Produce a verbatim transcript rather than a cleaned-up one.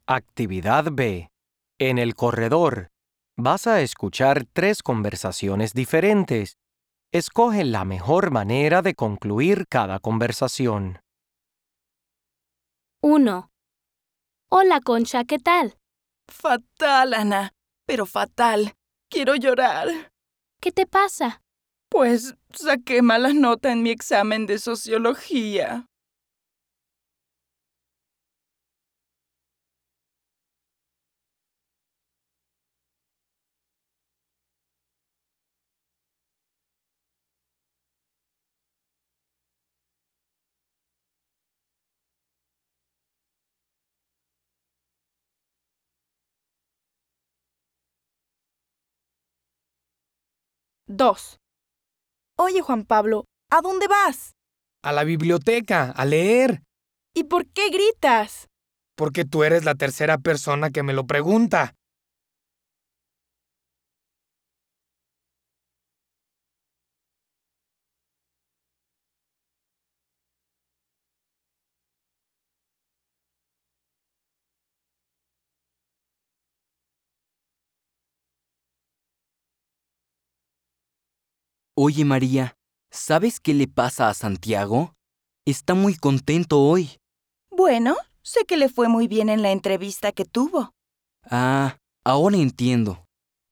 Actividad B. En el corredor. Vas a escuchar tres conversaciones diferentes. Escoge la mejor manera de concluir cada conversación. uno. Hola, Concha, ¿qué tal? Fatal, Ana, pero fatal. Quiero llorar. ¿Qué te pasa? Pues saqué mala nota en mi examen de sociología. Dos. Oye, Juan Pablo, ¿a dónde vas? A la biblioteca, a leer, ¿Y por qué gritas? porque tú eres la tercera persona que me lo pregunta. Oye, María, ¿sabes qué le pasa a Santiago? Está muy contento hoy. Bueno, sé que le fue muy bien en la entrevista que tuvo. Ah, ahora entiendo.